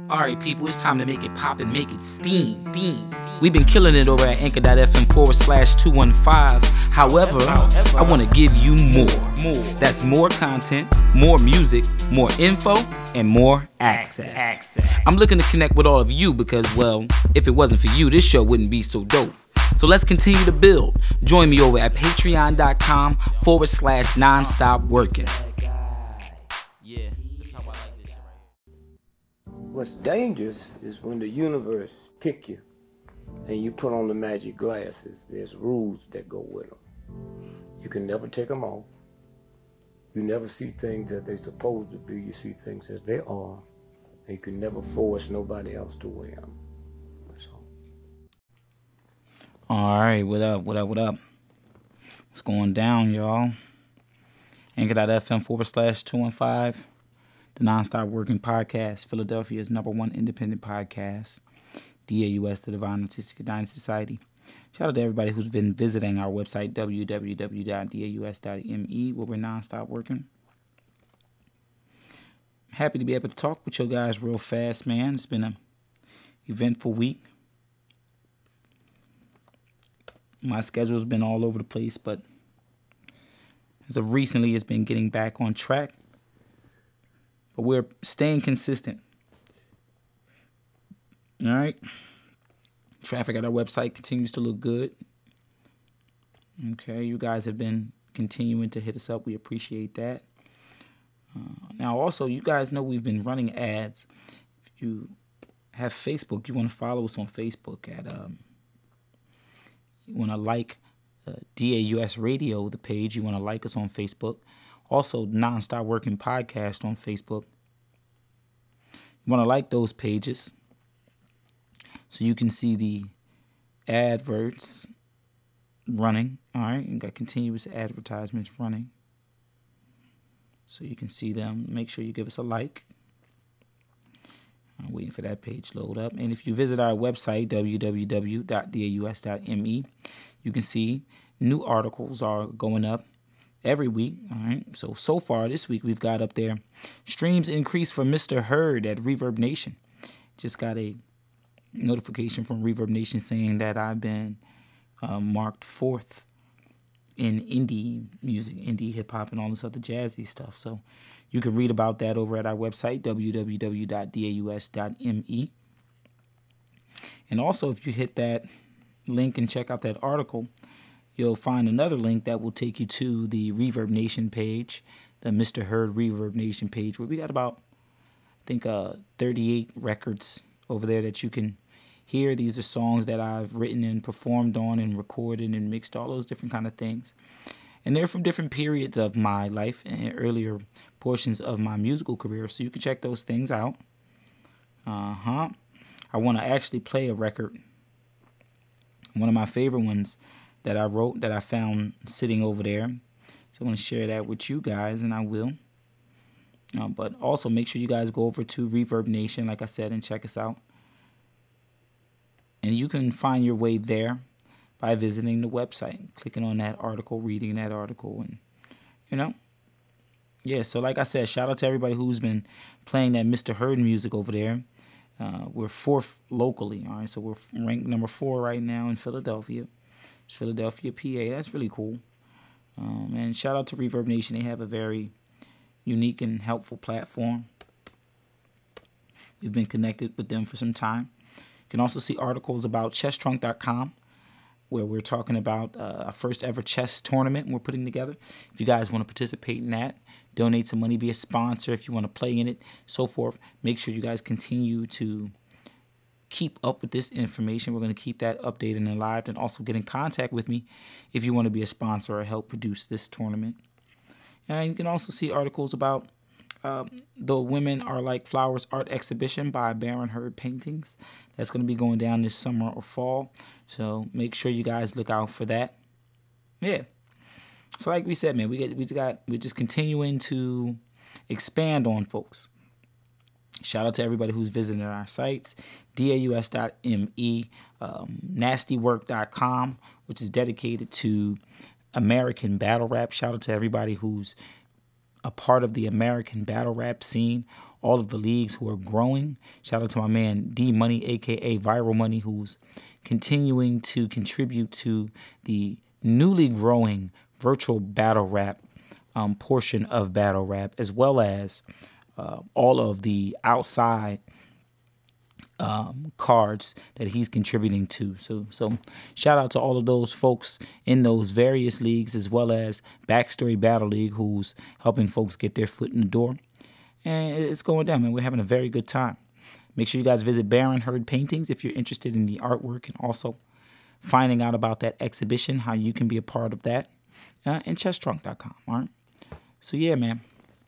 Alright, people, it's time to make it pop and make it steam. We've been killing it over at anchor.fm/215. However, I want to give you more. That's more content, more music, more info, and more access. I'm looking to connect with all of you because, well, if it wasn't for you, this show wouldn't be so dope. So let's continue to build. Join me over at patreon.com/nonstopworking. What's dangerous is when the universe pick you and you put on the magic glasses. There's rules that go with them. You can never take them off. You never see things as they're supposed to be. You see things as they are. And you can never force nobody else to wear them. All right, what up? What's going down, y'all? Anchor.fm/215, the Nonstop Working Podcast, Philadelphia's #1 independent podcast, DAUS, the Divine Artistic United Society. Shout out to everybody who's been visiting our website, www.daus.me, where we're nonstop working. Happy to be able to talk with you guys real fast, man. It's been an eventful week. My schedule's been all over the place, but as of recently, it's been getting back on track. But we're staying consistent. All right. Traffic at our website continues to look good. Okay, you guys have been continuing to hit us up. We appreciate that. Now, also, you guys know we've been running ads. If you have Facebook, you want to follow us on Facebook at you want to like DAUS Radio, the page. You want to like us on Facebook. Also, Nonstop Working Podcast on Facebook. You want to like those pages so you can see the adverts running. All right, you got continuous advertisements running, so you can see them. Make sure you give us a like. I'm waiting for that page to load up. And if you visit our website, www.daus.me, you can see new articles are going up every week. All right. So far this week, we've got up there streams increased for Mr. Heard at Reverb Nation. Just got a notification from Reverb Nation saying that I've been marked 4th in indie music, indie hip hop, and all this other jazzy stuff. So you can read about that over at our website, www.daus.me. And also, if you hit that link and check out that article, you'll find another link that will take you to the Reverb Nation page, the Mr. Heard Reverb Nation page, where we got about, I think, 38 records over there that you can hear. These are songs that I've written and performed on and recorded and mixed, all those different kind of things. And they're from different periods of my life and earlier portions of my musical career. So you can check those things out. I want to actually play a record. One of my favorite ones that I wrote that I found sitting over there. So I want to share that with you guys, and I will. But also make sure you guys go over to Reverb Nation, like I said, and check us out. And you can find your way there by visiting the website, clicking on that article, reading that article, and, yeah, so like I said, shout out to everybody who's been playing that Mr. Heard music over there. We're 4th locally, all right, so we're ranked number 4 right now in Philadelphia. It's Philadelphia, PA. That's really cool. And shout out to Reverb Nation. They have a very unique and helpful platform. We've been connected with them for some time. You can also see articles about chesstrunk.com, where we're talking about our first ever chess tournament we're putting together. If you guys want to participate in that, donate some money, be a sponsor if you want to play in it, so forth. Make sure you guys continue to keep up with this information. We're going to keep that updated and alive, and also get in contact with me if you want to be a sponsor or help produce this tournament. And you can also see articles about The Women Are Like Flowers art exhibition by Baron Heard Paintings. That's going to be going down this summer or fall. So make sure you guys look out for that. Yeah. So like we said, man, we're just continuing to expand on folks. Shout out to everybody who's visiting our sites, daus.me, nastywork.com, which is dedicated to American battle rap. Shout out to everybody who's a part of the American battle rap scene. all of the leagues who are growing. Shout out to my man D Money, aka Viral Money, who's continuing to contribute to the newly growing virtual battle rap portion of battle rap, as well as all of the outside cards that he's contributing to. So shout out to all of those folks in those various leagues, as well as Backstory Battle League, who's helping folks get their foot in the door. And it's going down, man. We're having a very good time. Make sure you guys visit Baron Heard Paintings if you're interested in the artwork, and also finding out about that exhibition, how you can be a part of that, and chesstrunk.com. All right. So yeah, man.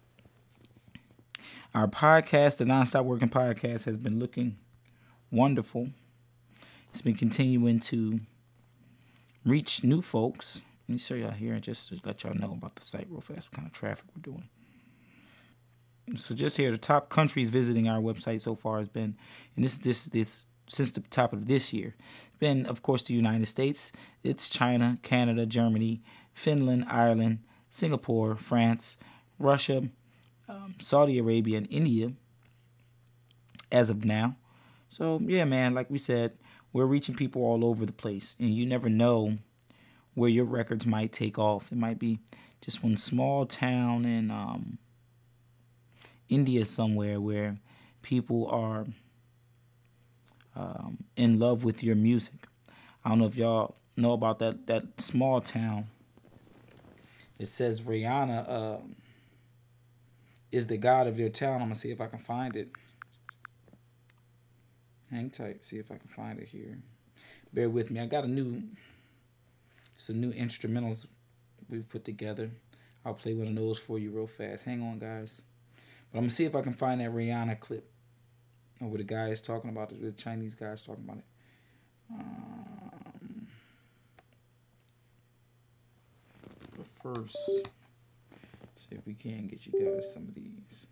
Our podcast, the Nonstop Working Podcast, has been looking wonderful. It's been continuing to reach new folks. Let me show y'all here and just to let y'all know about the site real fast, what kind of traffic we're doing. So just here, the top countries visiting our website so far has been, and this since the top of this year, been, of course, the United States. It's China, Canada, Germany, Finland, Ireland, Singapore, France, Russia, Saudi Arabia, and India as of now. So, yeah, man, like we said, we're reaching people all over the place, and you never know where your records might take off. It might be just one small town in India somewhere where people are in love with your music. I don't know if y'all know about that small town. It says Rihanna is the god of their town. I'm going to see if I can find it. Hang tight, see if I can find it here. Bear with me. I got some new instrumentals we've put together. I'll play one of those for you real fast. Hang on, guys. But I'm going to see if I can find that Rihanna clip. Or where the guy is talking about it, the Chinese guy is talking about it. But first, see if we can get you guys some of these.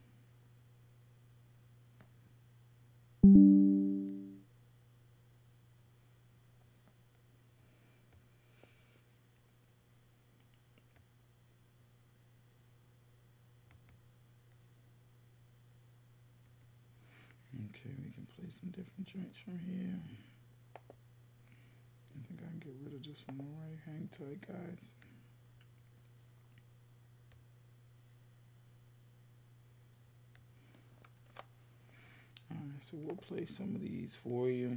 Okay, we can play some different joints from here. I think I can get rid of this one. All right, hang tight, guys. All right, so we'll play some of these for you.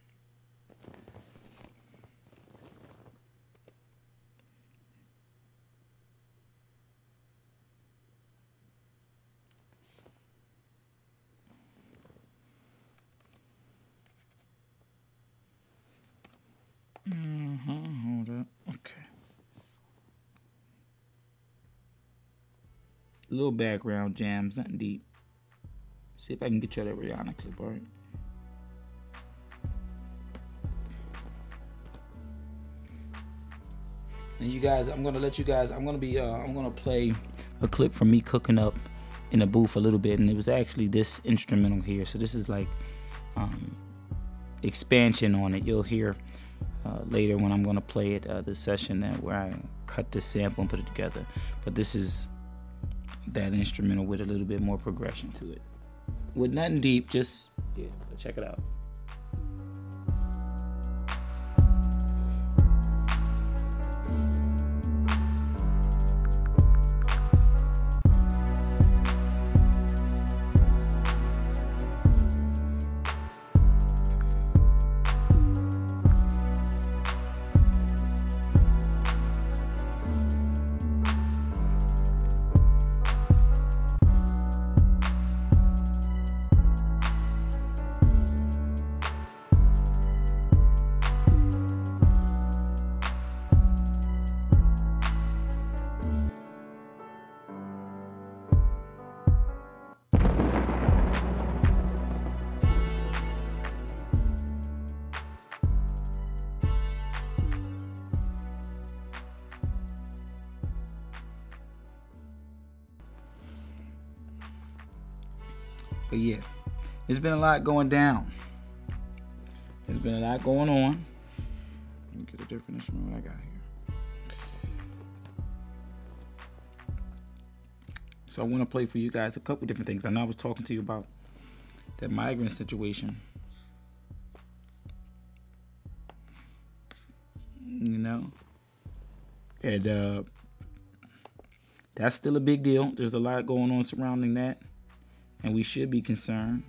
Hold up. Okay. Little background jams, nothing deep. See if I can get you that Rihanna clip, all right? And you guys, I'm gonna play a clip from me cooking up in a booth a little bit, and it was actually this instrumental here. So this is like expansion on it. You'll hear later when I'm gonna play it, the session where I cut this sample and put it together. But this is that instrumental with a little bit more progression to it. With nothing deep, just, yeah, check it out. But yeah, there's been a lot going down. There's been a lot going on. Let me get a different instrument what I got here. So I want to play for you guys a couple different things. I know I was talking to you about that migrant situation. You know? And that's still a big deal. There's a lot going on surrounding that. And we should be concerned.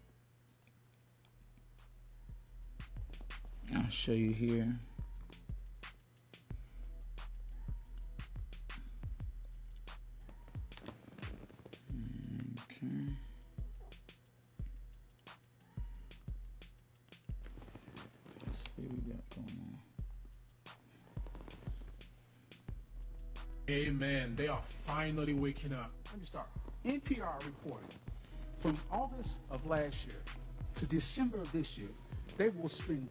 I'll show you here. Okay. Let's see what we got going on. Amen. They are finally waking up. Let me start. NPR reported from August of last year to December of this year, they will spend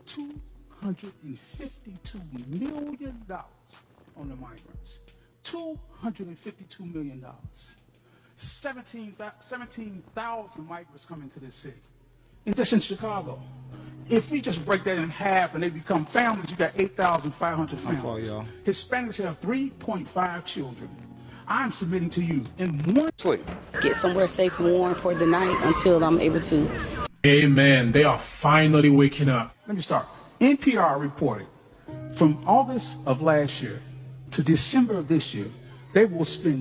$252 million on the migrants. $252 million. 17,000 migrants come into this city. And that's in Chicago. If we just break that in half and they become families, you got 8,500 families. y'all. Hispanics have 3.5 children. I'm submitting to you in one sleep. Get somewhere safe and warm for the night until I'm able to. Amen. They are finally waking up. Let me start. NPR reported from August of last year to December of this year, they will spend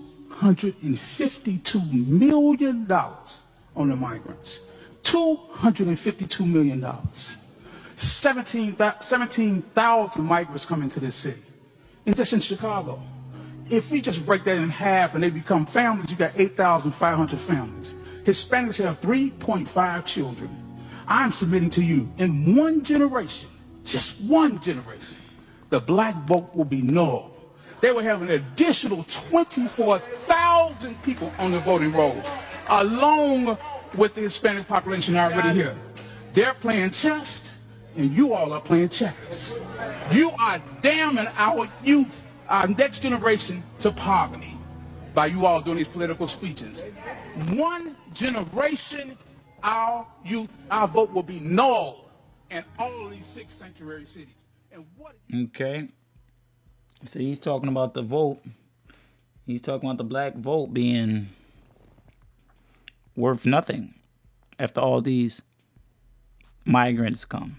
$252 million on the migrants. $252 million. 17,000 migrants come into this city. And that's in Chicago. If we just break that in half and they become families, you got 8,500 families. Hispanics have 3.5 children. I'm submitting to you in one generation, just one generation, the black vote will be null. They will have an additional 24,000 people on the voting roll, along with the Hispanic population already here. They're playing chess, and you all are playing checkers. You are damning our youth, our next generation, to poverty by you all doing these political speeches. One generation, our youth, our vote will be null in all of these 6 sanctuary cities. And what? Okay. So he's talking about the vote. He's talking about the black vote being worth nothing after all these migrants come.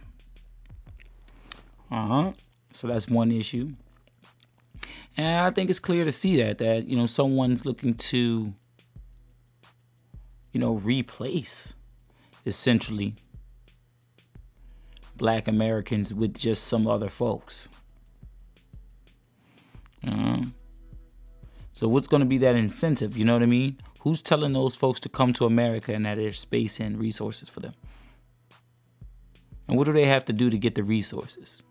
So that's one issue. And I think it's clear to see that, you know, someone's looking to, you know, replace essentially black Americans with just some other folks. So what's going to be that incentive? You know what I mean? Who's telling those folks to come to America and that there's space and resources for them? And what do they have to do to get the resources?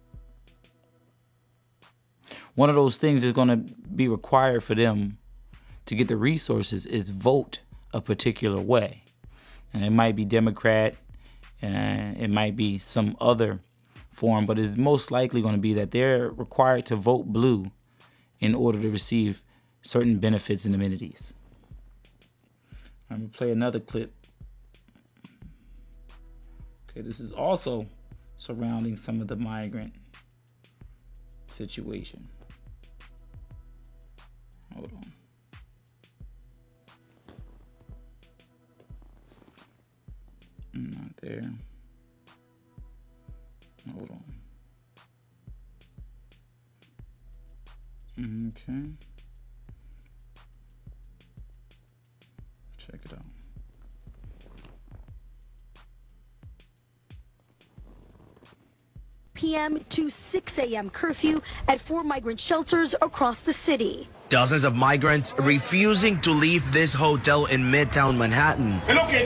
One of those things that's going to be required for them to get the resources is vote a particular way. And it might be Democrat, it might be some other form, but it's most likely going to be that they're required to vote blue in order to receive certain benefits and amenities. I'm going to play another clip. Okay, this is also surrounding some of the migrant situation. Hold on. Not there. Hold on. Okay. Check it out. p.m. to 6 a.m. curfew at 4 migrant shelters across the city. Dozens of migrants refusing to leave this hotel in Midtown Manhattan.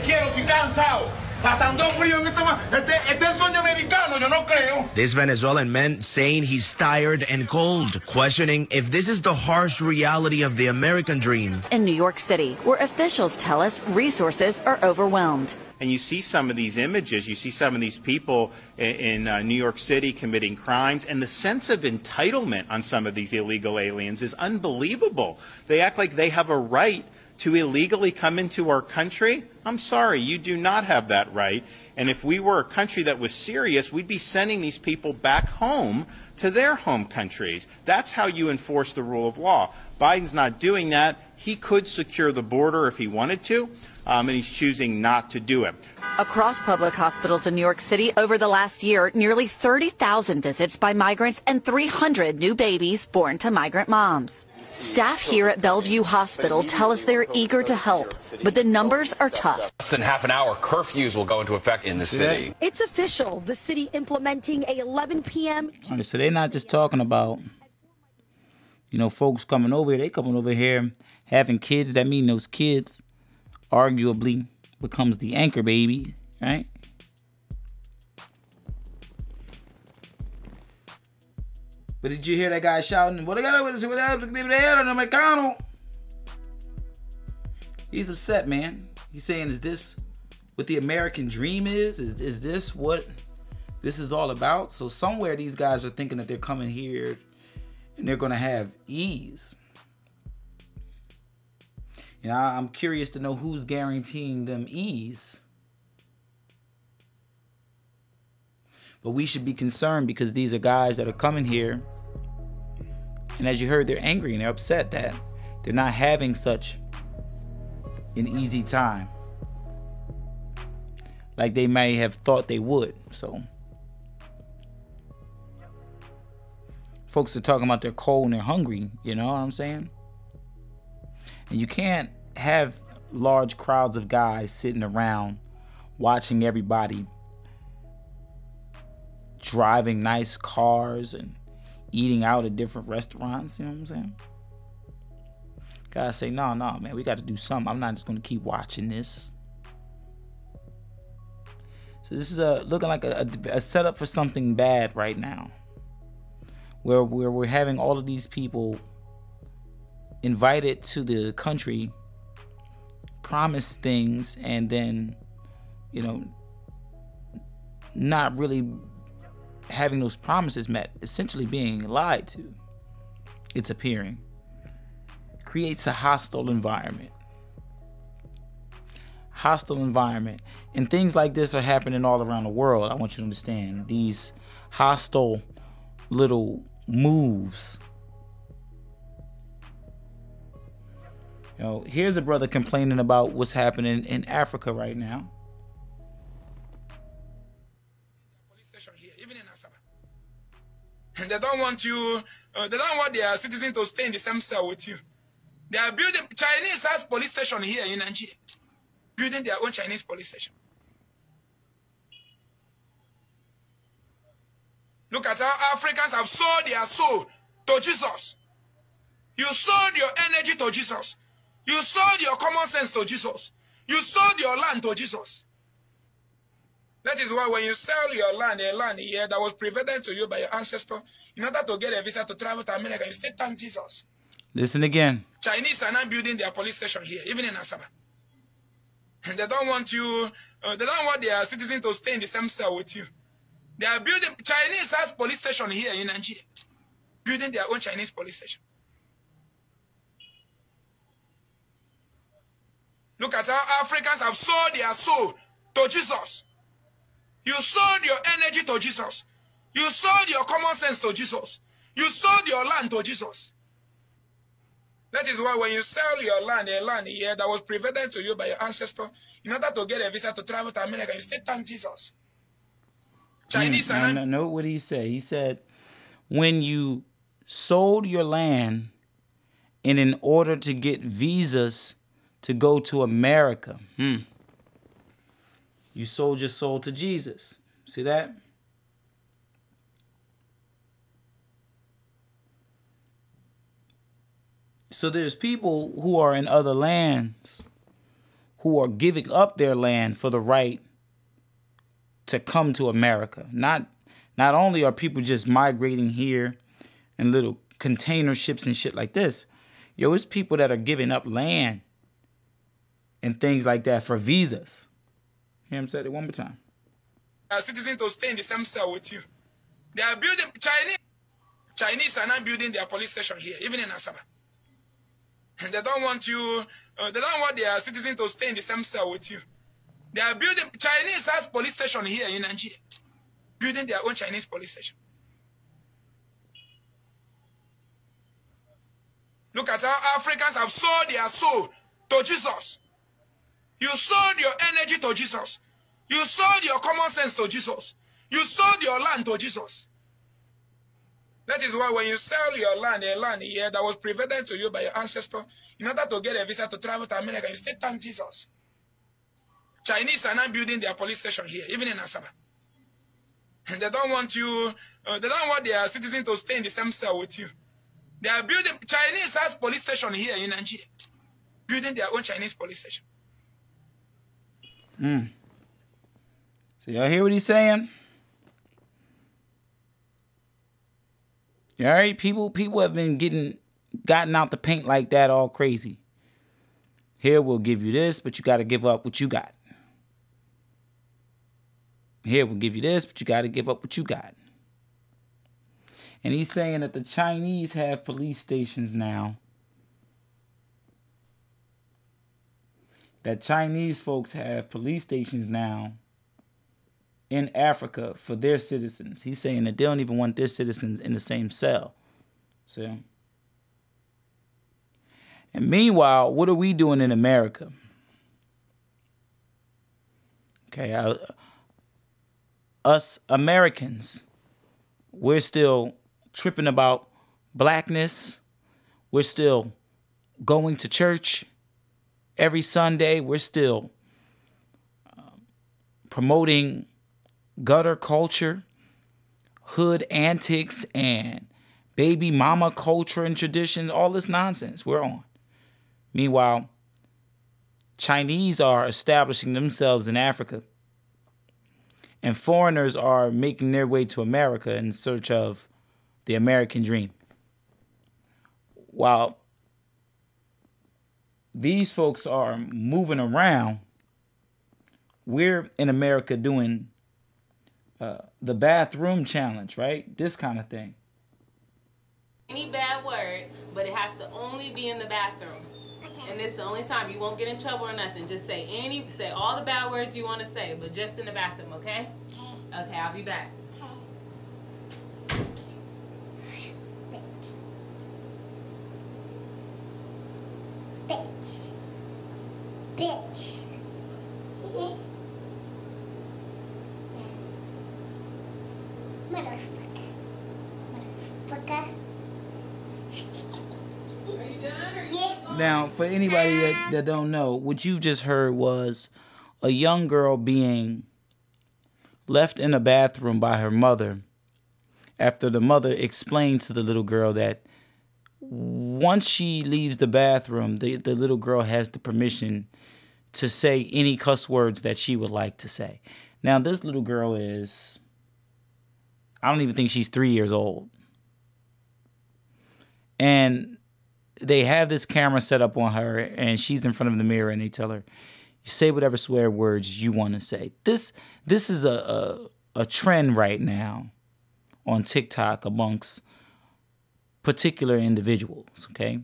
This Venezuelan man saying he's tired and cold, questioning if this is the harsh reality of the American dream. In New York City, where officials tell us resources are overwhelmed. And you see some of these images, you see some of these people in New York City committing crimes, and the sense of entitlement on some of these illegal aliens is unbelievable. They act like they have a right to illegally come into our country. I'm sorry, you do not have that right. And if we were a country that was serious, we'd be sending these people back home to their home countries. That's how you enforce the rule of law. Biden's not doing that. he could secure the border if he wanted to, and he's choosing not to do it. Across public hospitals in New York City over the last year, nearly 30,000 visits by migrants and 300 new babies born to migrant moms. Staff here at Bellevue Hospital tell us they're eager to help, but the numbers are tough. Less than half an hour, curfews will go into effect in the city. It's official. The city implementing a 11 p.m. All right, so they're not just talking about, you know, folks coming over here. They coming over here having kids. That mean those kids arguably becomes the anchor baby, right? But did you hear that guy shouting, "What I got with us? He's upset, man. He's saying, is this what the American dream is? Is this what this is all about? So somewhere these guys are thinking that they're coming here and they're going to have ease. You know, I'm curious to know who's guaranteeing them ease. But we should be concerned because these are guys that are coming here. And as you heard, they're angry and they're upset that they're not having such an easy time like they may have thought they would. So folks are talking about they're cold and they're hungry. You know what I'm saying? And you can't have large crowds of guys sitting around watching everybody driving nice cars and eating out at different restaurants. You know what I'm saying? Guys say, no, man, we got to do something. I'm not just going to keep watching this. So this is looking like a setup for something bad right now, where we're having all of these people invited to the country, promise things, and then, you know, not really having those promises met, essentially being lied to. It's appearing. Creates a hostile environment. Hostile environment. And things like this are happening all around the world. I want you to understand these hostile little moves. You know, here's a brother complaining about what's happening in Africa right now. They don't want you, they don't want their citizens to stay in the same cell with you. They are building, Chinese has police station here in Nigeria, building their own Chinese police station. Look at how Africans have sold their soul to Jesus. You sold your energy to Jesus. You sold your common sense to Jesus. You sold your land to Jesus. That is why when you sell your land, a land here that was provided to you by your ancestor, in order to get a visa to travel to America, you still thank Jesus. Listen again. Chinese are now building their police station here, even in Asaba. And they don't want you, they don't want their citizens to stay in the same cell with you. They are building, Chinese has police station here in Nigeria, building their own Chinese police station. Look at how Africans have sold their soul to Jesus. You sold your energy to Jesus. You sold your common sense to Jesus. You sold your land to Jesus. That is why when you sell your land, a land here that was provided to you by your ancestor, in order to get a visa to travel to America, you still thank Jesus. Chinese are not... Note what he said. He said, when you sold your land and in order to get visas to go to America, you sold your soul to Jesus. See that? So there's people who are in other lands who are giving up their land for the right to come to America. Not only are people just migrating here in little container ships and shit like this. Yo, it's people that are giving up land and things like that for visas. Hear him say it one more time. Citizens to stay in the same cell with you. They are building, Chinese are now building their police station here, even in Asaba. And they don't want you, they don't want their citizens to stay in the same cell with you. They are building, Chinese has police station here in Nigeria, building their own Chinese police station. Look at how Africans have sold their soul to Jesus. You sold your energy to Jesus. You sold your common sense to Jesus. You sold your land to Jesus. That is why when you sell your land, a land here that was provided to you by your ancestor, in order to get a visa to travel to America, you still thank Jesus. Chinese are now building their police station here, even in Asaba. And they don't want you, they don't want their citizens to stay in the same cell with you. They are building, Chinese has police station here in Nigeria, building their own Chinese police station. So y'all hear what he's saying? All right, people have been gotten out the paint like that all crazy. Here, we'll give you this, but you got to give up what you got. Here, we'll give you this, but you got to give up what you got. And he's saying that the Chinese have police stations now. That Chinese folks have police stations now in Africa for their citizens. He's saying that they don't even want their citizens in the same cell. See? And meanwhile, what are we doing in America? Okay, us Americans, we're still tripping about blackness. We're still going to church every Sunday. We're still promoting gutter culture, hood antics, and baby mama culture and tradition. All this nonsense we're on. Meanwhile, Chinese are establishing themselves in Africa, and foreigners are making their way to America in search of the American dream. While these folks are moving around, we're in America doing the bathroom challenge, right? This kind of thing. Any bad word, but it has to only be in the bathroom. Okay. And it's the only time. You won't get in trouble or nothing. Just say all the bad words you want to say, but just in the bathroom, okay? Okay. Okay, I'll be back. Okay. Bitch. Bitch. Motherfucker. Motherfucker. Are you done? Or yeah. Now, for anybody that don't know, what you just heard was a young girl being left in a bathroom by her mother after the mother explained to the little girl that once she leaves the bathroom, the little girl has the permission to say any cuss words that she would like to say. Now, this little girl is, I don't even think she's 3 years old. And they have this camera set up on her, and she's in front of the mirror, and they tell her, you say whatever swear words you want to say. This is a trend right now on TikTok amongst particular individuals, okay?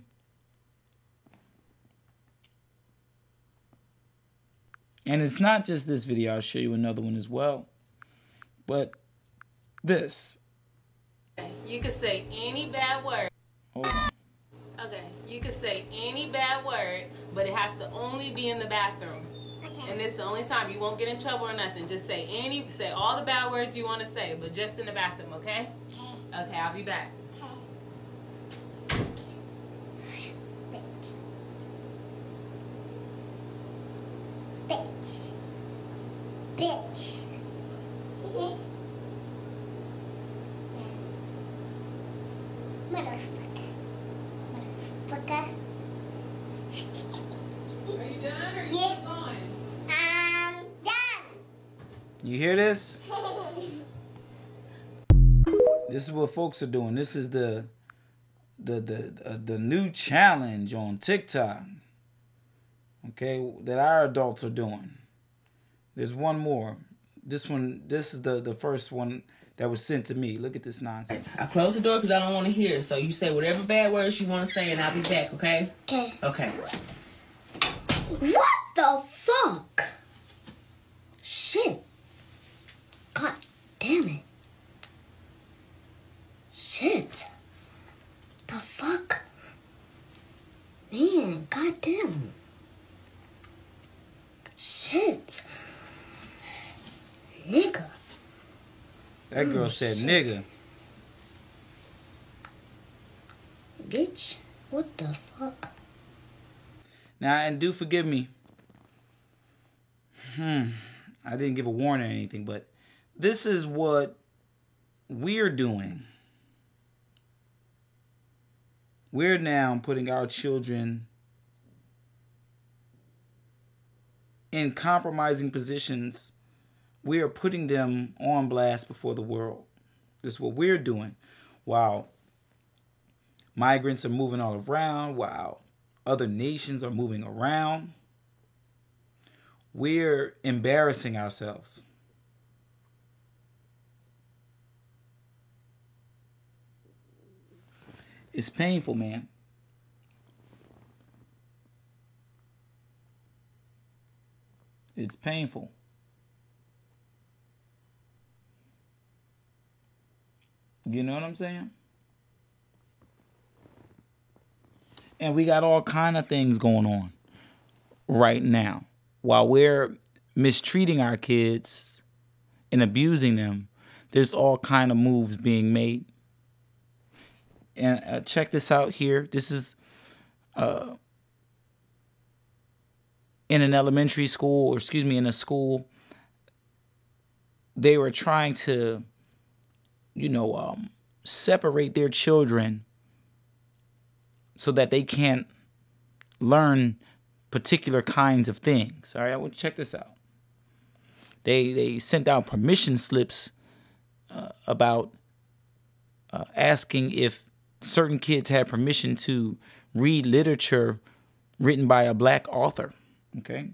And it's not just this video. I'll show you another one as well. But this. You could say any bad word. Hold on. Okay. You could say any bad word, but it has to only be in the bathroom. Okay. And it's the only time. You won't get in trouble or nothing. Just say all the bad words you want to say, but just in the bathroom, okay? Okay. Okay, I'll be back. Bitch. Bitch. Motherfucker. Motherfucker. Are you done or are you yeah. going? I'm done. You hear this? This is what folks are doing. This is the new challenge on TikTok. Okay, that our adults are doing. There's one more. This is the first one that was sent to me. Look at this nonsense. I close the door because I don't want to hear it. So you say whatever bad words you want to say, and I'll be back. Okay? Okay. Okay. What the fuck? Shit. God damn it. Shit. The fuck? That girl said nigga. Bitch, what the fuck? Now, and do forgive me. I didn't give a warning or anything, but this is what we're doing. We're now putting our children in compromising positions. We are putting them on blast before the world. This is what we're doing. While migrants are moving all around, while other nations are moving around, we're embarrassing ourselves. It's painful, man. It's painful. You know what I'm saying? And we got all kind of things going on right now. While we're mistreating our kids and abusing them, there's all kind of moves being made. And check this out here. This is in an elementary school, or excuse me, in a school. They were trying to, separate their children so that they can't learn particular kinds of things. All right, well, check this out. They sent out permission slips about asking if certain kids had permission to read literature written by a black author. Okay.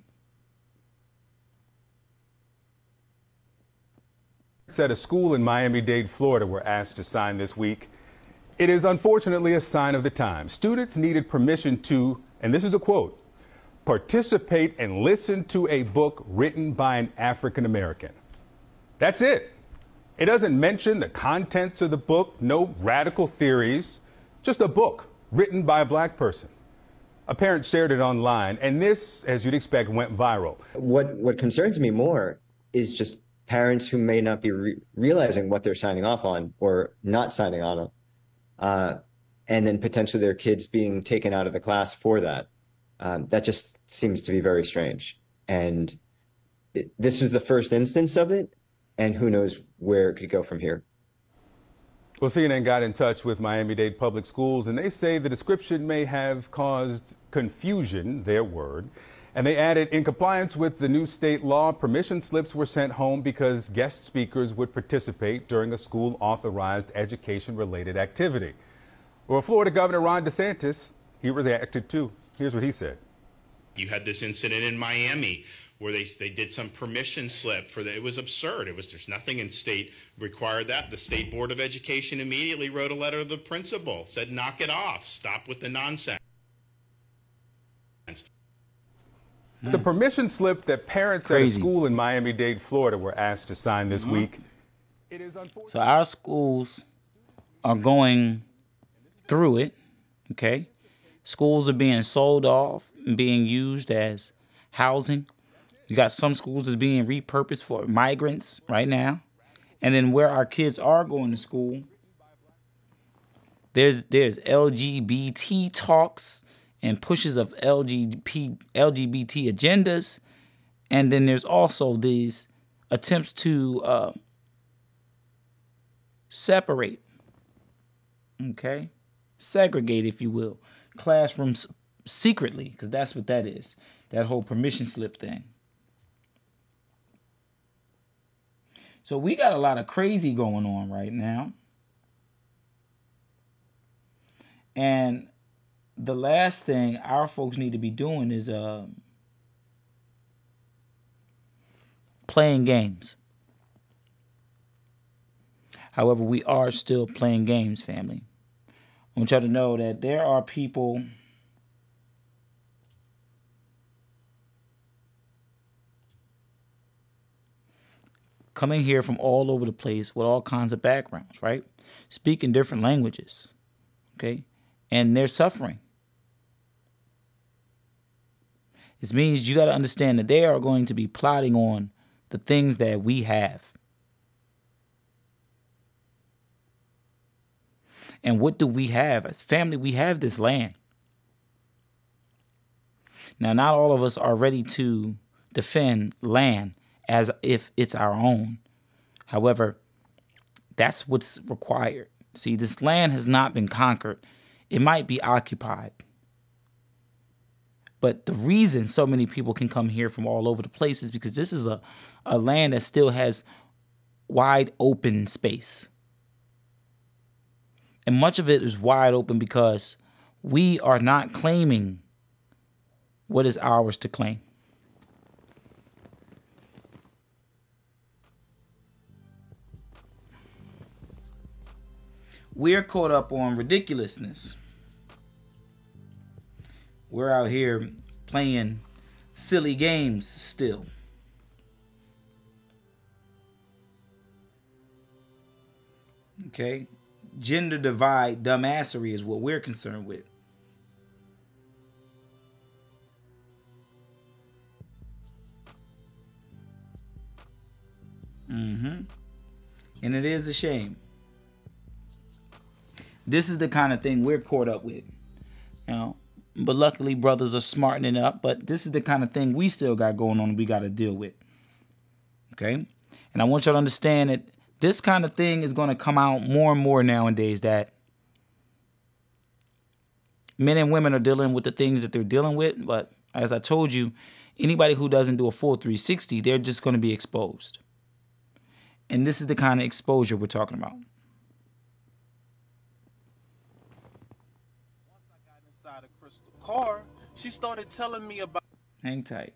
At a school in Miami-Dade, Florida, were asked to sign this week. It is unfortunately a sign of the times. Students needed permission to, and this is a quote, participate and listen to a book written by an African American. That's it. It doesn't mention the contents of the book, no radical theories, just a book written by a black person. A parent shared it online, and this, as you'd expect, went viral. What concerns me more is just parents who may not be realizing what they're signing off on or not signing on, and then potentially their kids being taken out of the class for that. That just seems to be very strange. And this is the first instance of it, and who knows where it could go from here. Well, CNN got in touch with Miami-Dade Public Schools, and they say the description may have caused confusion, their word. And they added, in compliance with the new state law, permission slips were sent home because guest speakers would participate during a school-authorized education-related activity. Well, Florida Governor Ron DeSantis, he reacted too. Here's what he said. You had this incident in Miami where they did some permission slip for it was absurd. There's nothing in state required that. The State Board of Education immediately wrote a letter to the principal, said knock it off, stop with the nonsense. The permission slip that parents at a school in Miami-Dade, Florida were asked to sign this week. It is unfortunate. So our schools are going through it, okay? Schools are being sold off and being used as housing. You got some schools that's being repurposed for migrants right now. And then where our kids are going to school, there's LGBT talks and pushes of LGBT agendas. And then there's also these attempts to separate, okay? Segregate, if you will. Classrooms secretly, because that's what that is. That whole permission slip thing. So we got a lot of crazy going on right now. And the last thing our folks need to be doing is playing games. However, we are still playing games, family. I want y'all to know that there are people coming here from all over the place with all kinds of backgrounds, right? Speaking different languages, okay? And they're suffering. It means you got to understand that they are going to be plotting on the things that we have. And what do we have? As family, we have this land. Now, not all of us are ready to defend land as if it's our own. However, that's what's required. See, this land has not been conquered. It might be occupied. But the reason so many people can come here from all over the place is because this is a land that still has wide open space. And much of it is wide open because we are not claiming what is ours to claim. We're caught up on ridiculousness. We're out here playing silly games still. Okay? Gender divide dumbassery is what we're concerned with. And it is a shame. This is the kind of thing we're caught up with. You know, but luckily brothers are smartening up, but this is the kind of thing we still got going on and we got to deal with. Okay? And I want y'all to understand that this kind of thing is going to come out more and more nowadays, that men and women are dealing with the things that they're dealing with. But as I told you, anybody who doesn't do a full 360, they're just going to be exposed. And this is the kind of exposure we're talking about. Once I got inside a Crystal car, she started telling me about... Hang tight.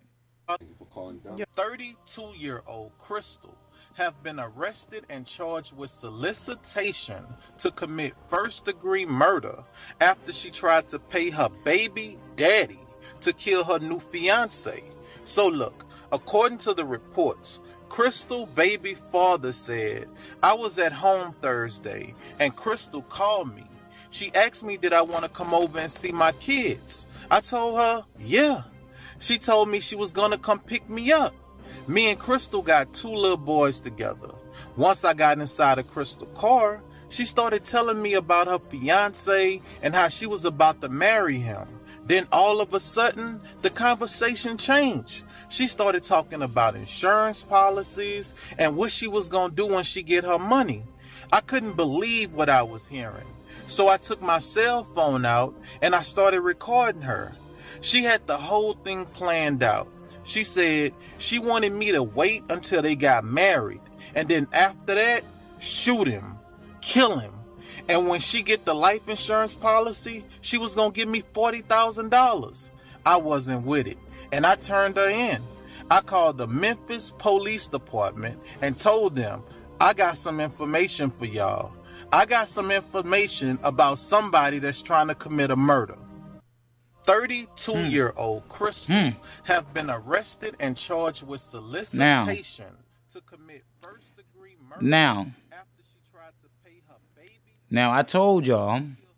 32-year-old Crystal have been arrested and charged with solicitation to commit first-degree murder after she tried to pay her baby daddy to kill her new fiance. So look, according to the reports, Crystal baby father said, I was at home Thursday and Crystal called me. She asked me did I want to come over and see my kids. I told her, yeah. She told me she was going to come pick me up. Me and Crystal got 2 little boys together. Once I got inside a Crystal car, she started telling me about her fiance and how she was about to marry him. Then all of a sudden, the conversation changed. She started talking about insurance policies and what she was going to do when she get her money. I couldn't believe what I was hearing. So I took my cell phone out and I started recording her. She had the whole thing planned out. She said she wanted me to wait until they got married. And then after that, shoot him, kill him. And when she get the life insurance policy, she was going to give me $40,000. I wasn't with it. And I turned her in. I called the Memphis Police Department and told them, I got some information for y'all. I got some information about somebody that's trying to commit a murder. 32-year-old Crystal have been arrested and charged with solicitation to commit first-degree murder after she tried to pay her baby. Now, I told y'all,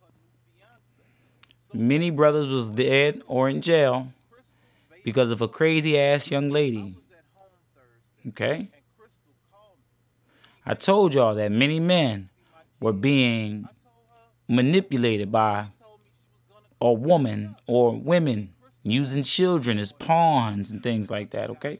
many brothers was dead or in jail because of a crazy-ass young lady. Okay? I told y'all that many men were being manipulated by a woman or women using children as pawns and things like that, okay?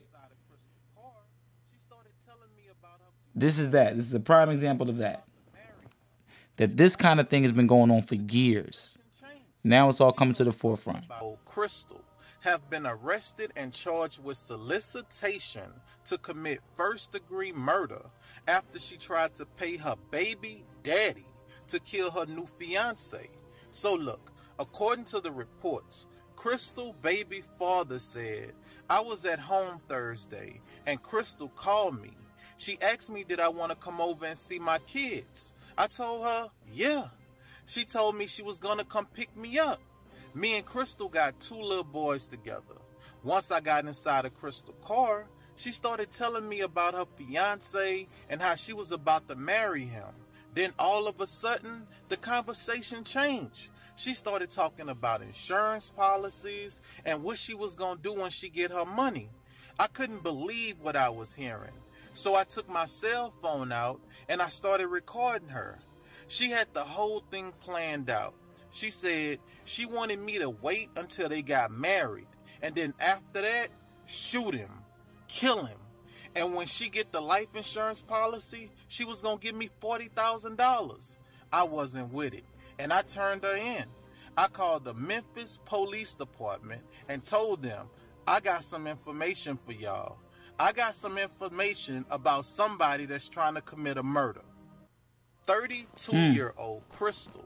This is that. This is a prime example of that. That this kind of thing has been going on for years. Now it's all coming to the forefront. Crystal have been arrested and charged with solicitation to commit first-degree murder after she tried to pay her baby daddy to kill her new fiance. So look, according to the reports, Crystal baby father said, I was at home Thursday and Crystal called me. She asked me did I want to come over and see my kids. I told her, yeah. She told me she was going to come pick me up. Me and Crystal got 2 little boys together. Once I got inside a Crystal car, she started telling me about her fiance and how she was about to marry him. Then all of a sudden, the conversation changed. She started talking about insurance policies and what she was going to do when she get her money. I couldn't believe what I was hearing. So I took my cell phone out and I started recording her. She had the whole thing planned out. She said she wanted me to wait until they got married, and then after that, shoot him, kill him. And when she get the life insurance policy, she was gonna give me $40,000. I wasn't with it, and I turned her in. I called the Memphis Police Department and told them, I got some information for y'all. I got some information about somebody that's trying to commit a murder. 32-year-old Crystal.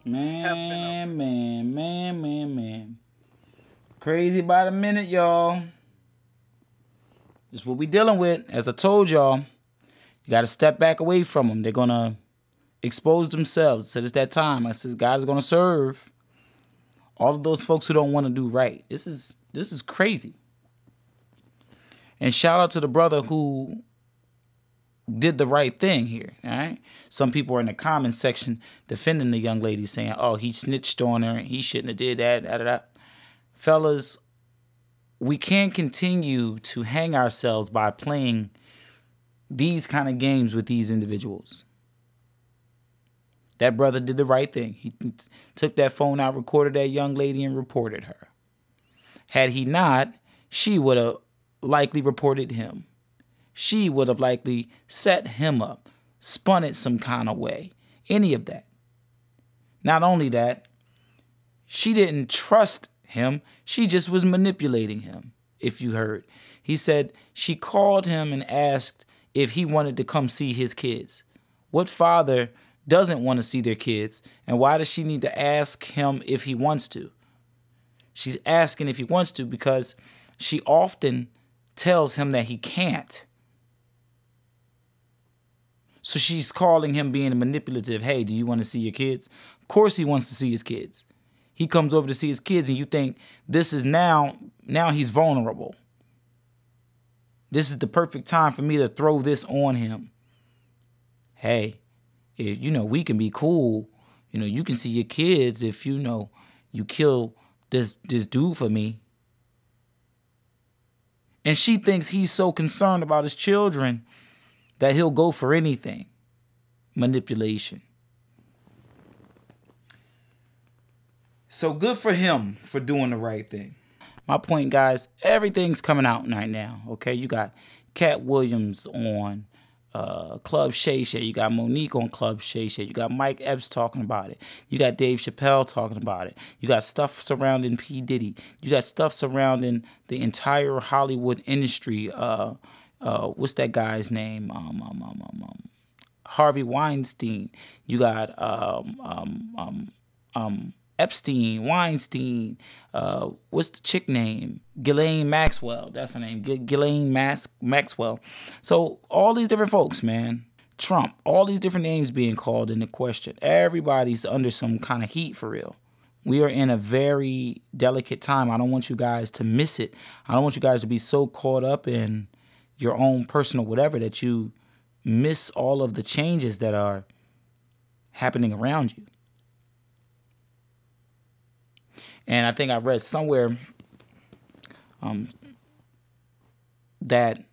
Man. Crazy by the minute, y'all. This is what we dealing with. As I told y'all, you got to step back away from them. They're going to expose themselves. I said it's that time. I said God is going to serve all of those folks who don't want to do right. This is crazy. And shout out to the brother who did the right thing here, all right? Some people are in the comment section defending the young lady, saying, oh, he snitched on her, and he shouldn't have did that. Fellas, we can't continue to hang ourselves by playing these kind of games with these individuals. That brother did the right thing. He took that phone out, recorded that young lady, and reported her. Had he not, she would have likely reported him. She would have likely set him up, spun it some kind of way, any of that. Not only that, she didn't trust him, she just was manipulating him, if you heard. He said she called him and asked if he wanted to come see his kids. What father doesn't want to see their kids, and why does she need to ask him if he wants to? She's asking if he wants to because she often tells him that he can't. So she's calling him being manipulative. Hey, do you want to see your kids? Of course he wants to see his kids. He comes over to see his kids and you think this is now he's vulnerable. This is the perfect time for me to throw this on him. Hey, if, we can be cool. You can see your kids if, you kill this dude for me. And she thinks he's so concerned about his children that he'll go for anything. Manipulation. So good for him for doing the right thing. My point, guys, everything's coming out right now, okay? You got Cat Williams on Club Shay Shay. You got Monique on Club Shay Shay. You got Mike Epps talking about it. You got Dave Chappelle talking about it. You got stuff surrounding P. Diddy. You got stuff surrounding the entire Hollywood industry. What's that guy's name? Harvey Weinstein. You got Epstein, Weinstein. What's the chick name? Ghislaine Maxwell. That's her name. Ghislaine Maxwell. So all these different folks, man. Trump. All these different names being called into question. Everybody's under some kind of heat for real. We are in a very delicate time. I don't want you guys to miss it. I don't want you guys to be so caught up in your own personal whatever that you miss all of the changes that are happening around you. And I think I read somewhere that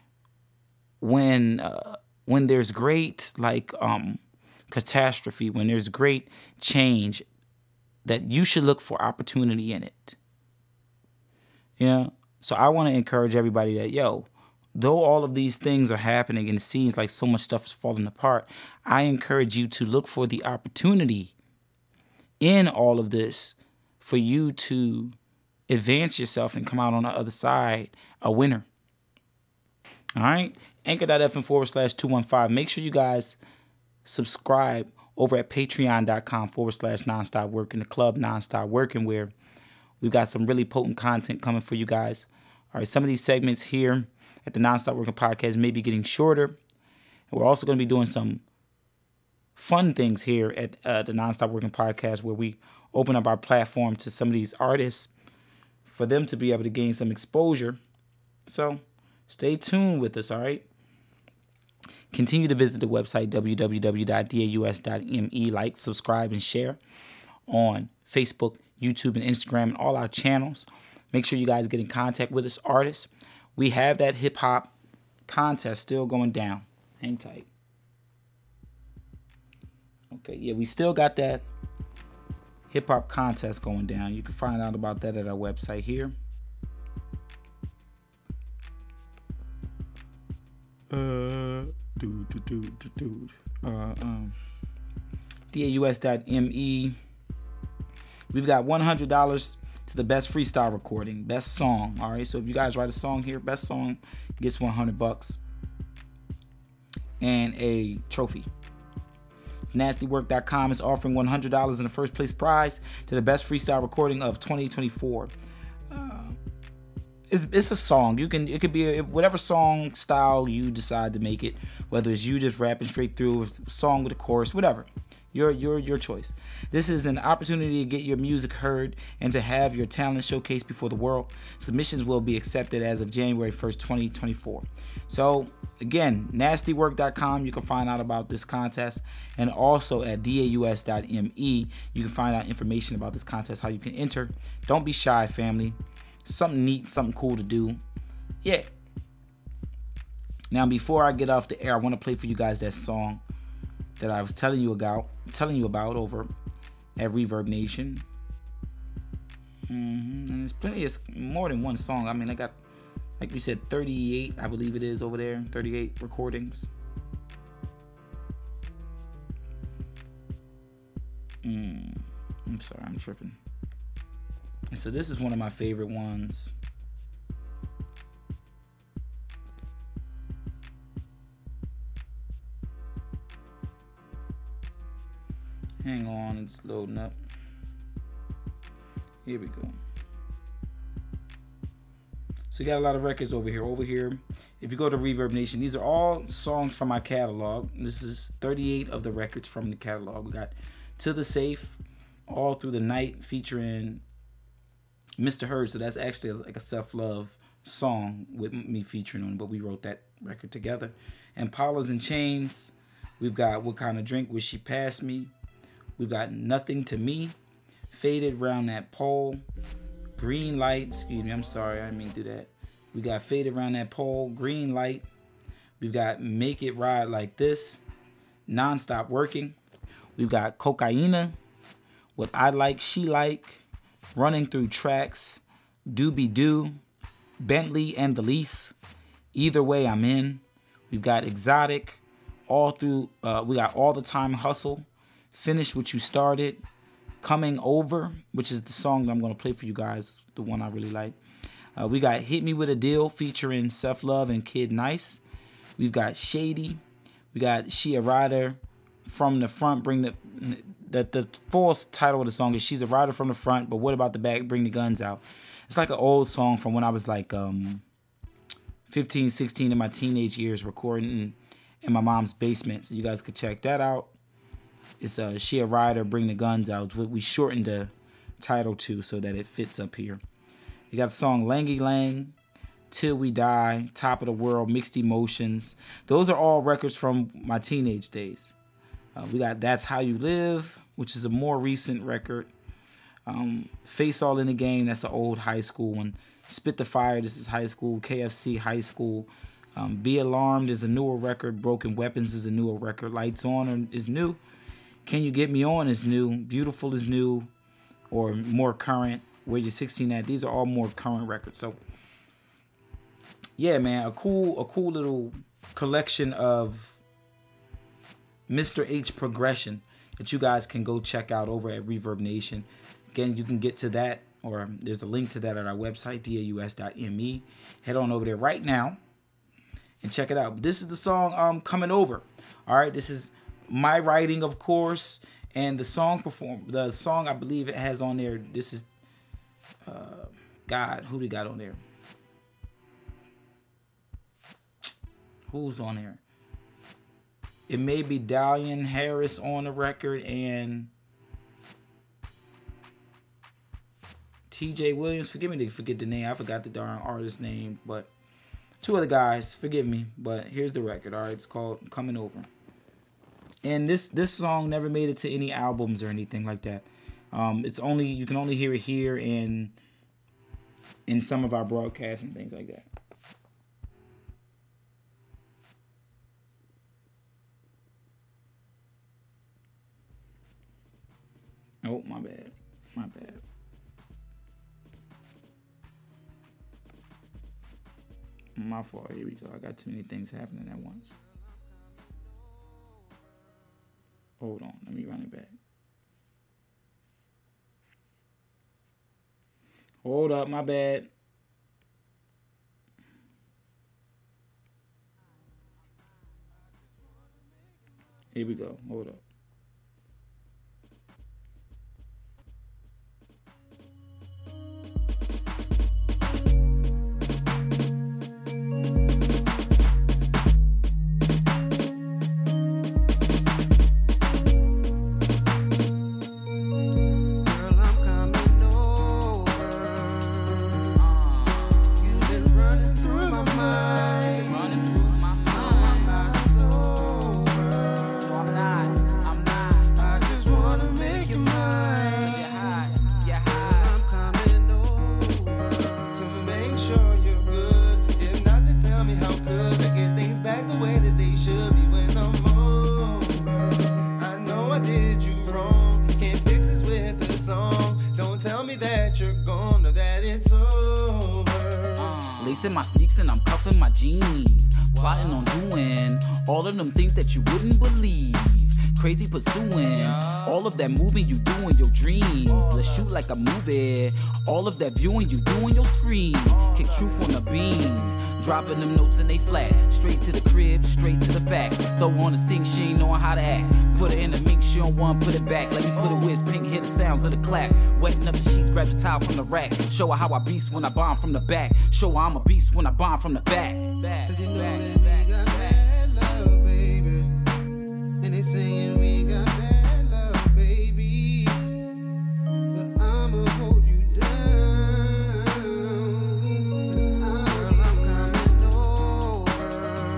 when there's great catastrophe, when there's great change, that you should look for opportunity in it. Yeah. So I want to encourage everybody that, though all of these things are happening and it seems like so much stuff is falling apart, I encourage you to look for the opportunity in all of this for you to advance yourself and come out on the other side a winner. All right? Anchor.fm/215. Make sure you guys subscribe over at patreon.com/nonstop working, the club Nonstop Working, where we've got some really potent content coming for you guys. All right, some of these segments here at the Nonstop Working podcast may be getting shorter. And we're also going to be doing some fun things here at the Nonstop Working podcast, where we open up our platform to some of these artists for them to be able to gain some exposure. So stay tuned with us, all right? Continue to visit the website, www.daus.me. Like, subscribe, and share on Facebook, YouTube, and Instagram, and all our channels. Make sure you guys get in contact with us, artists. We have that hip-hop contest still going down. Hang tight. Okay, yeah, we still got that hip hop contest going down. You can find out about that at our website here. DAUS.me. We've got $100 to the best freestyle recording, best song. All right, so if you guys write a song here, best song gets $100 and a trophy. NastyWork.com is offering $100 in the first place prize to the best freestyle recording of 2024. It's a song. It could be whatever song style you decide to make it, whether it's you just rapping straight through, a song with a chorus, whatever. Your choice. This is an opportunity to get your music heard and to have your talent showcased before the world. Submissions will be accepted as of January 1st, 2024. So again, nastywork.com, you can find out about this contest, and also at daus.me, you can find out information about this contest, how you can enter. Don't be shy, family. Something neat, something cool to do. Yeah. Now, before I get off the air, I want to play for you guys that song that I was telling you about over at Reverb Nation. And it's plenty. It's more than one song. I mean, I got, like we said, 38, I believe it is over there. 38 recordings. I'm sorry, I'm tripping. And so this is one of my favorite ones. Hang on, it's loading up. Here we go. So you got a lot of records over here. Over here, if you go to Reverb Nation, these are all songs from my catalog. This is 38 of the records from the catalog. We got To the Safe, All Through the Night, featuring Mr. Hurd. So that's actually like a self-love song with me featuring on it, but we wrote that record together. And Paula's in Chains. We've got What Kind of Drink Would She Pass Me? We've got Nothing to Me, Faded Round That Pole, Green Light, excuse me, I'm sorry, I didn't mean to do that. We got Faded Round That Pole, Green Light. We've got Make It Ride Like This, Non-Stop Working. We've got Cocaina, What I Like, She Like, Running Through Tracks, Doobie Doo, Bentley and the Lease, Either Way I'm In. We've got Exotic, we got All the Time Hustle, Finish What You Started, Coming Over, which is the song that I'm going to play for you guys, the one I really like. We got Hit Me With a Deal featuring Self Love and Kid Nice. We've got Shady. We got She a Rider from the Front. Bring the full title of the song is She's a Rider from the Front, but what about the back? Bring the Guns Out. It's like an old song from when I was like 15, 16 in my teenage years, recording in my mom's basement. So you guys could check that out. It's She a Rider, Bring the Guns Out. We shortened the title to so that it fits up here. You got the song Langy Lang, Till We Die, Top of the World, Mixed Emotions. Those are all records from my teenage days. We got That's How You Live, which is a more recent record. Face All in the Game, that's an old high school one. Spit the Fire, this is high school. KFC, high school. Be Alarmed is a newer record. Broken Weapons is a newer record. Lights On is new. Can You Get Me On is new. Beautiful is new, or more current. Where You 16 At. These are all more current records. So yeah, man, a cool little collection of Mr. H progression that you guys can go check out over at Reverb Nation. Again, you can get to that, or there's a link to that at our website, daus.me. Head on over there right now and check it out. But this is the song Coming Over. All right, this is my writing, of course, and the song I believe it has on there. This is God. Who we got on there? Who's on there? It may be Dalian Harris on the record and TJ Williams. Forgive me to forget the name. I forgot the darn artist name, but two other guys. Forgive me, but here's the record. All right, it's called Coming Over. And this song never made it to any albums or anything like that. You can only hear it here and in some of our broadcasts and things like that. Oh, my bad. My bad. My fault. Here we go. I got too many things happening at once. Hold on. Let me run it back. Hold up. My bad. Here we go. Hold up. Lacing my sneaks and I'm cuffing my jeans. Plotting on doing all of them things that you wouldn't believe. Crazy pursuing all of that moving you do in your dreams. Let's shoot like a movie. All of that viewing you do in your screen. Kick truth on the beam. Dropping them notes and they flat. Straight to the crib, straight to the fact. Throw on the sing, she ain't knowing how to act. Put her in the mink, she don't want put it back. Let me put a whiz, pink, hear the sounds of the clap. Wetting up the sheets, grab the towel from the rack. Show her how I beast when I bomb from the back. Show her I'm a beast when I bomb from the back. Cause you know that we got bad love, baby. And they saying we got bad love, baby. But I'ma hold you down. Girl, I'm coming over.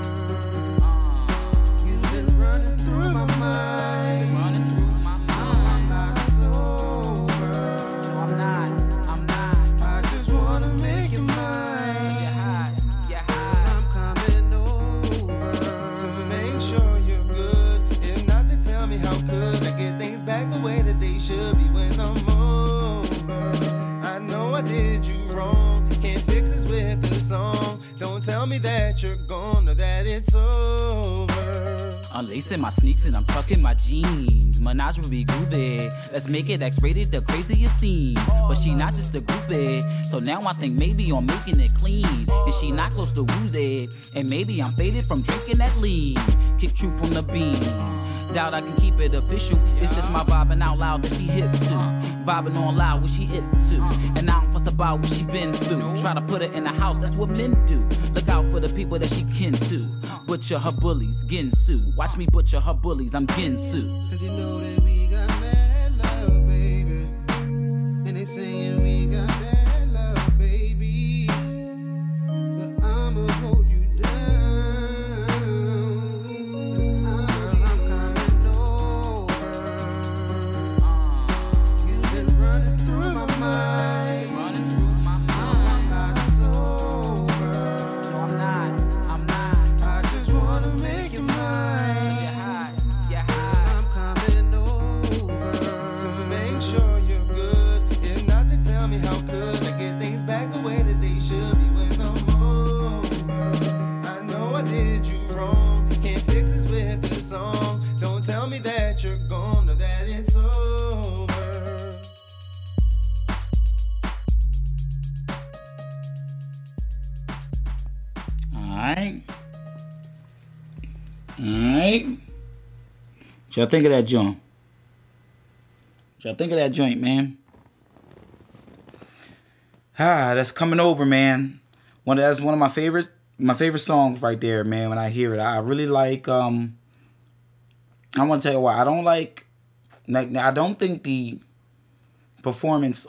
You've been running through my mind. I'm not sober. No, I'm not. I just wanna make you mine. Yeah, I'm coming over to make sure you're good. If not, then tell me how could I get things back the way that they should be when I'm over. I know I did you wrong. Can't fix this with a song. Don't tell me that you're gone or that it's over. I'm lacing my sneaks and I'm tucking my jeans. Menage will be groovy. Let's make it X-rated, the craziest scenes. But she not just a groupie. So now I think maybe I'm making it clean. And she not close to woozy. And maybe I'm faded from drinking that lean. Kick truth on the beam. Doubt I can keep it official. It's just my vibing out loud that she hip to. Vibing on loud what she hip to. And I don't fuss about what she been through. Try to put her in the house, that's what men do. Look out for the people that she kin to. Butcher her bullies, Ginsu. Watch me butcher her bullies, I'm Ginsu. Cause you know that we got mad love, baby. And they saying we got bad love, baby. But I'ma hold you down. Girl, I'm coming over. You've been running through my mind. I'm not sober. No, I'm not. I just wanna make you mine. Yeah, I'm coming over to make sure you're good. If not, then tell me how could I get things back the way that they should be when I'm over. I know I did you wrong. Can't fix this with a song. Don't tell me that you're gone or that it's over. Alright. What y'all think of that joint? What y'all think of that joint, man? That's coming over, man. That's one of my favorite songs right there, man. When I hear it, I really like. I want to tell you why. I don't think the performance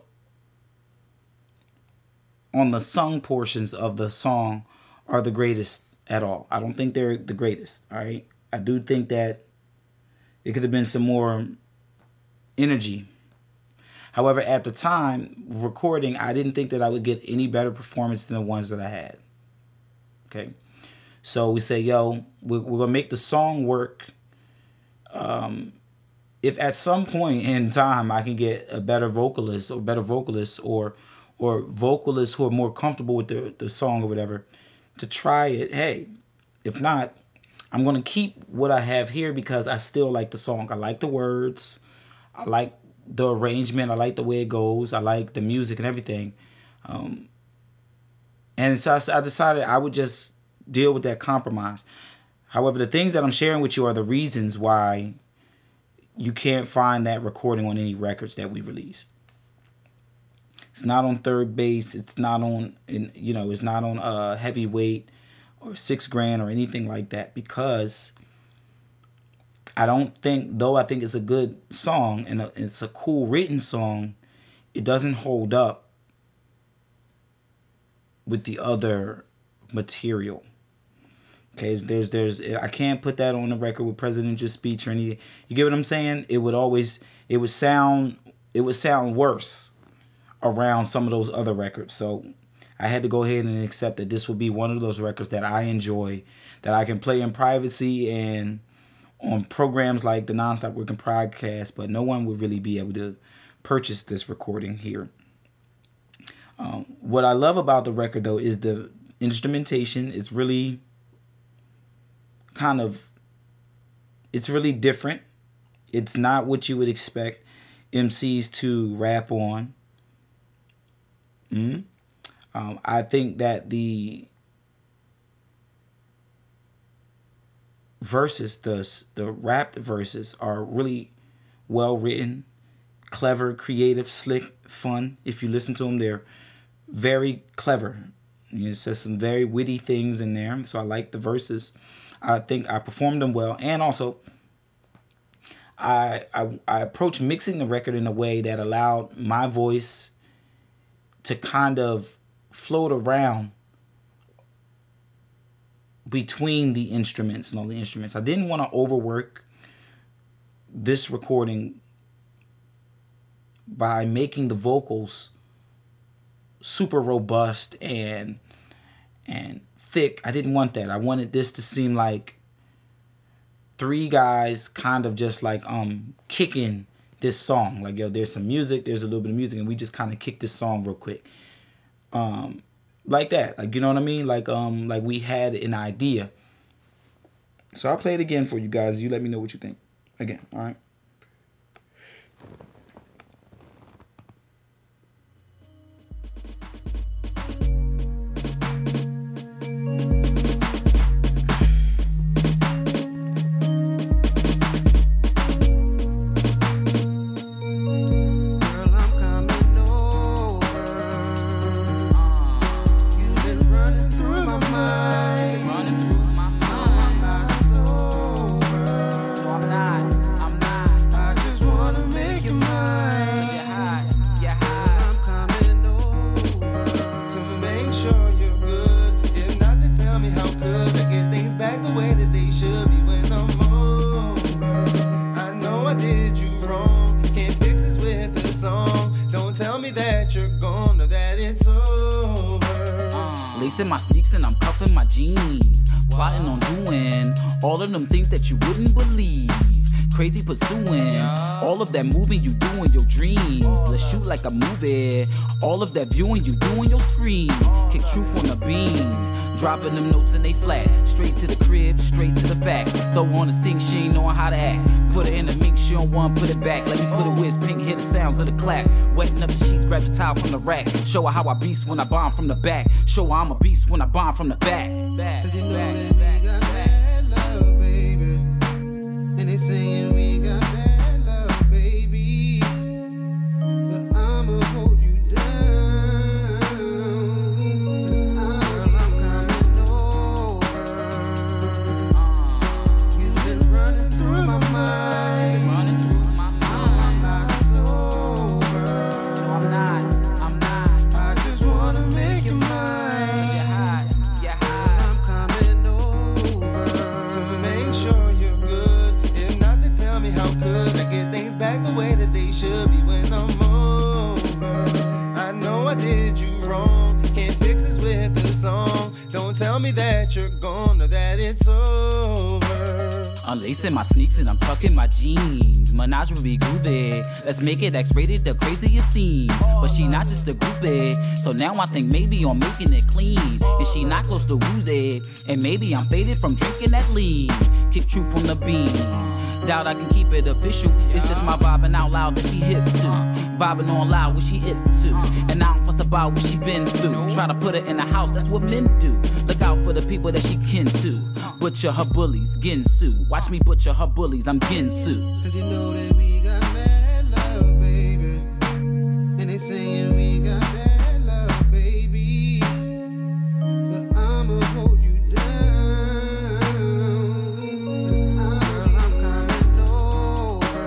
on the sung portions of the song are the greatest at all. I don't think they're the greatest. All right. I do think that it could have been some more energy. However, at the time recording, I didn't think that I would get any better performance than the ones that I had. Okay. So we say, yo, we're going to make the song work if at some point in time I can get a better vocalist or vocalists who are more comfortable with the song or whatever to try it, hey. If not, I'm going to keep what I have here because I still like the song. I like the words. I like the arrangement. I like the way it goes. I like the music and everything. And so I decided I would just deal with that compromise. However, the things that I'm sharing with you are the reasons why you can't find that recording on any records that we released. It's not on Third Base. It's not on, it's not on Heavyweight or 6 Grand or anything like that, because I don't think, though I think it's a good song and it's a cool written song, it doesn't hold up with the other material. Okay, I can't put that on the record with presidential speech or anything. You get what I'm saying? It would sound worse around some of those other records. So I had to go ahead and accept that this would be one of those records that I enjoy, that I can play in privacy and on programs like the Nonstop Working Podcast, but no one would really be able to purchase this recording here. What I love about the record, though, is the instrumentation. It's really it's really different. It's not what you would expect MCs to rap on. I think that the verses, the rapped verses, are really well written, clever, creative, slick, fun. If you listen to them, they're very clever. It says some very witty things in there, so I like the verses. I think I performed them well, and also I approached mixing the record in a way that allowed my voice to kind of float around between the instruments and all the instruments. I didn't want to overwork this recording by making the vocals super robust and thick. I didn't want that. I wanted this to seem like 3 guys kind of just like kicking this song. Like, yo, there's some music, there's a little bit of music, and we just kind of kick this song real quick. Like that. Like, you know what I mean? Like we had an idea. So I'll play it again for you guys. You let me know what you think. Again, all right? Lacing my sneaks and I'm cuffing my jeans, plotting on doing all of them things that you wouldn't believe. Crazy pursuing all of that moving you do in your dreams. Let's shoot like a movie. All of that viewing you do in your screen. Kick truth on the beam, dropping them notes and they flat. Straight to the crib, straight to the facts. Throw on a sing, she ain't knowing how to act. Put her in the mix, she don't want, put it back. Let me put a whiz, pink, hear the sounds of the clap. Wetting up the sheets, grab the towel from the rack. Show her how I beast when I bomb from the back. Show her I'm a beast when I bomb from the back. Cause you know that we got bad love, baby. And they saying we got bad love, baby. But I'ma hold you down. Girl, I'm coming over. You've been running through my mind. I'm not sober. No, I'm not. I just wanna make you mine. Yeah, I'm coming over to make sure you're good. If not, to tell me how could I get things back the way that they should be when I'm over. I know I did you wrong. Can't fix this with a song. Don't tell me that you're gone or that it's over. Unlacing my sneaks and I'm tucking my jeans. Menage will be groovy. Let's make it X-rated, the craziest scenes. But she not just a groupie, so now I think maybe I'm making it clean. And she not close to woozy, and maybe I'm faded from drinking that lean. Kick truth from the beam. Doubt I can keep it official. It's just my vibing out loud that she hip to. Vibing on loud what she hip to. And I don't fuss about what she been through. Try to put her in the house, that's what men do. Look out for the people that she kin to. Butcher her bullies, Ginsu. Watch me butcher her bullies, I'm Ginsu. Cause you know that we got mad love, baby. And they saying we got mad love, baby. But I'ma hold you down. Girl, I'm coming over.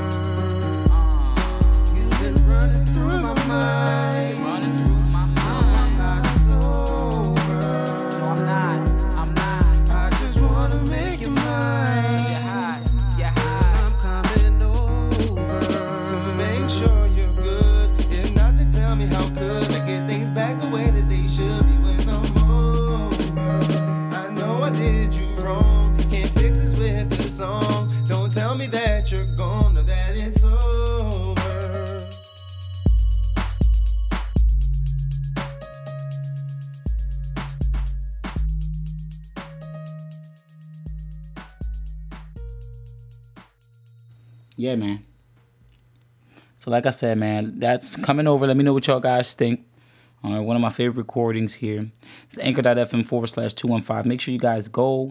You've been running through my mind. Running through my mind. I'm not sober. No, I'm not. I just wanna make you mine. You're high. I'm coming over to make sure you're good. If not, then tell me how could I get things back the way that they should be when I'm home. I know I did you wrong. Can't fix this with the song. Don't tell me that you're gone or that it's over. Yeah, man. So like I said, man, that's coming over. Let me know what y'all guys think. All right, one of my favorite recordings here. It's anchor.fm/215. Make sure you guys go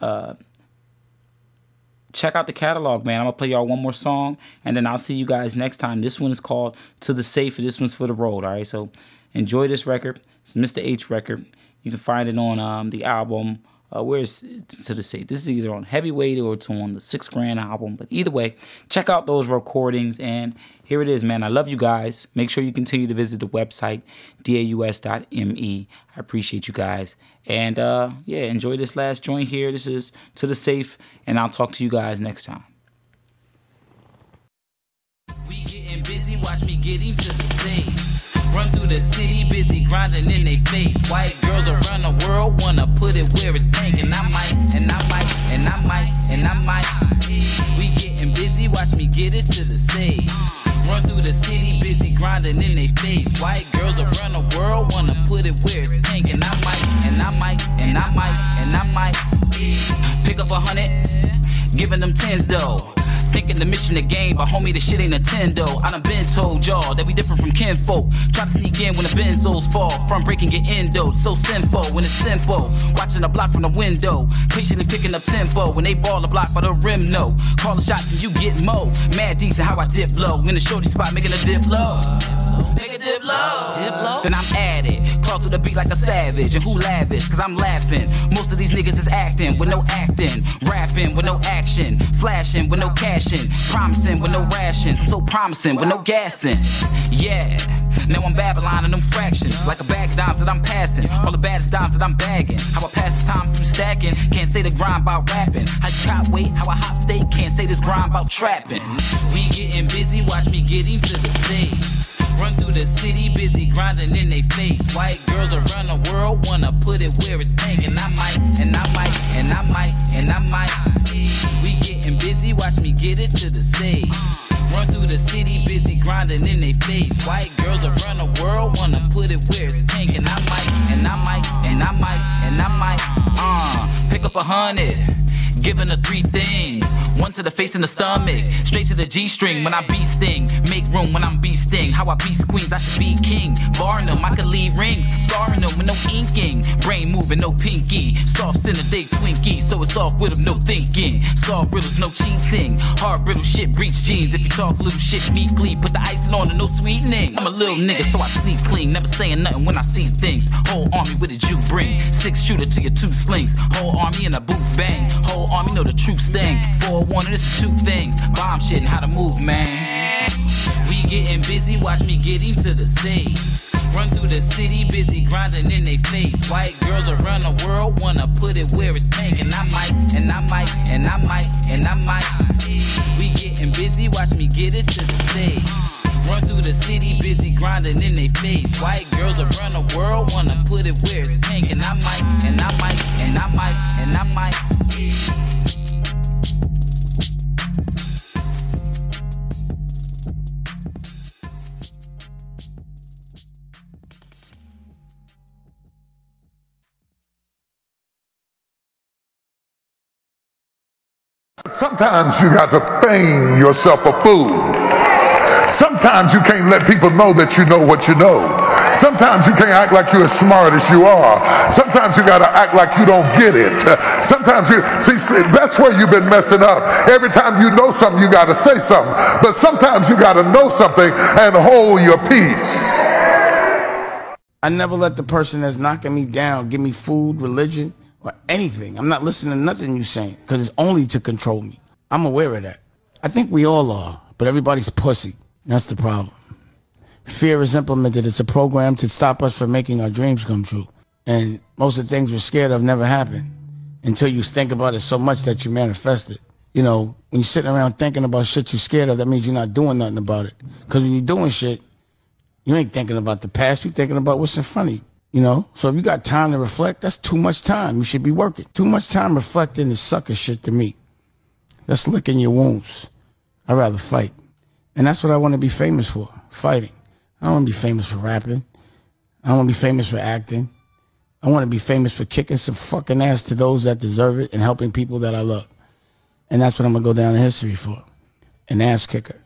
check out the catalog, man. I'm going to play y'all one more song, and then I'll see you guys next time. This one is called To The Safe, and this one's for the road, all right? So enjoy this record. It's Mr. H record. You can find it on the album. Where's To The Safe? This is either on Heavyweight or it's on the 6 Grand album. But either way, check out those recordings. And here it is, man. I love you guys. Make sure you continue to visit the website, daus.me. I appreciate you guys. And yeah, enjoy this last joint here. This is To The Safe. And I'll talk to you guys next time. We getting busy, watch me getting to the safe. Run through the city, busy grinding in they face. White girls around the world wanna put it where it's pink. And I might, and I might, and I might, and I might. We getting busy, watch me get it to the safe. Run through the city, busy grinding in they face. White girls around the world wanna put it where it's pink. And I might, and I might, and I might, and I might. Pick up 100, giving them 10s though. Thinking the mission of game, but homie, this shit ain't Nintendo. I done been told y'all that we different from kinfolk. Try to sneak in when the benzos fall. From breaking your endo, so sinful when it's simple. Watching the block from the window, patiently picking up tempo. When they ball the block by the rim, no. Call the shots and you get mo. Mad decent how I dip low. In the shorty spot, making a dip low. Make a dip low. Dip low. Then I'm at it. Claw through the beat like a savage. And who lavish? Cause I'm laughing. Most of these niggas is acting with no acting. Rapping with no action. Flashing with no cash. Promising with no rations. I'm so promising with no gassing. Yeah, now I'm Babylon and them fractions. Like a bag of dimes that I'm passing. All the baddest dimes that I'm bagging. How I pass the time through stacking. Can't say the grind about rapping. How you cop weight, how I hop state. Can't say this grind about trapping. We getting busy, watch me getting to the safe. Run through the city, busy grinding in they face. White girls around the world wanna put it where it's pink. And I might, and I might, and I might, and I might. We getting busy, watch me get it to the safe. Run through the city, busy grinding in they face. White girls around the world wanna put it where it's pink. And I might, and I might, and I might, and I might. Pick up 100, giving her 3 things. 1 to the face and the stomach, straight to the G-string when I beat sting. Make room when I'm beasting. How I beat queens, I should be king. Barring them, I could lead rings. Scarring them with no inking. Brain moving, no pinky. Soft in the day Twinkie, so it's off with them, no thinking. Soft riddles, no cheating. Hard brittle shit, breach jeans. If you talk little shit meekly, put the icing on and no sweetening. I'm a little nigga, so I sleep clean. Never saying nothing when I see things. Whole army with a juke bring. 6 shooter to your 2 slings. Whole army in a boot bang. Whole army know the truth sting. 4-1, this is 2 things. Bomb shit and how to move, man. We getting busy, watch me getting to the safe. Run through the city, busy grinding in they face. White girls around the world wanna put it where it's pink. And I might, and I might, and I might, and I might. We getting busy, watch me get it to the safe. Run through the city, busy grinding in they face. White girls around the world wanna put it where it's pink. And I might, and I might, and I might, and I might. Sometimes you got to feign yourself a fool. Sometimes you can't let people know that you know what you know. Sometimes you can't act like you're as smart as you are. Sometimes you got to act like you don't get it. Sometimes you see that's where you've been messing up. Every time you know something, you got to say something. But sometimes you got to know something and hold your peace. I never let the person that's knocking me down give me food, religion, or anything. I'm not listening to nothing you're saying because it's only to control me. I'm aware of that. I think we all are, but everybody's pussy. That's the problem. Fear is implemented. It's a program to stop us from making our dreams come true. And most of the things we're scared of never happen until you think about it so much that you manifest it. You know, when you're sitting around thinking about shit you're scared of, that means you're not doing nothing about it. Because when you're doing shit, you ain't thinking about the past. You're thinking about what's in front of you. You know, so if you got time to reflect, that's too much time. You should be working. Too much time reflecting is sucker shit to me. That's licking your wounds. I'd rather fight. And that's what I want to be famous for, fighting. I don't want to be famous for rapping. I don't want to be famous for acting. I want to be famous for kicking some fucking ass to those that deserve it and helping people that I love. And that's what I'm going to go down in history for, an ass kicker.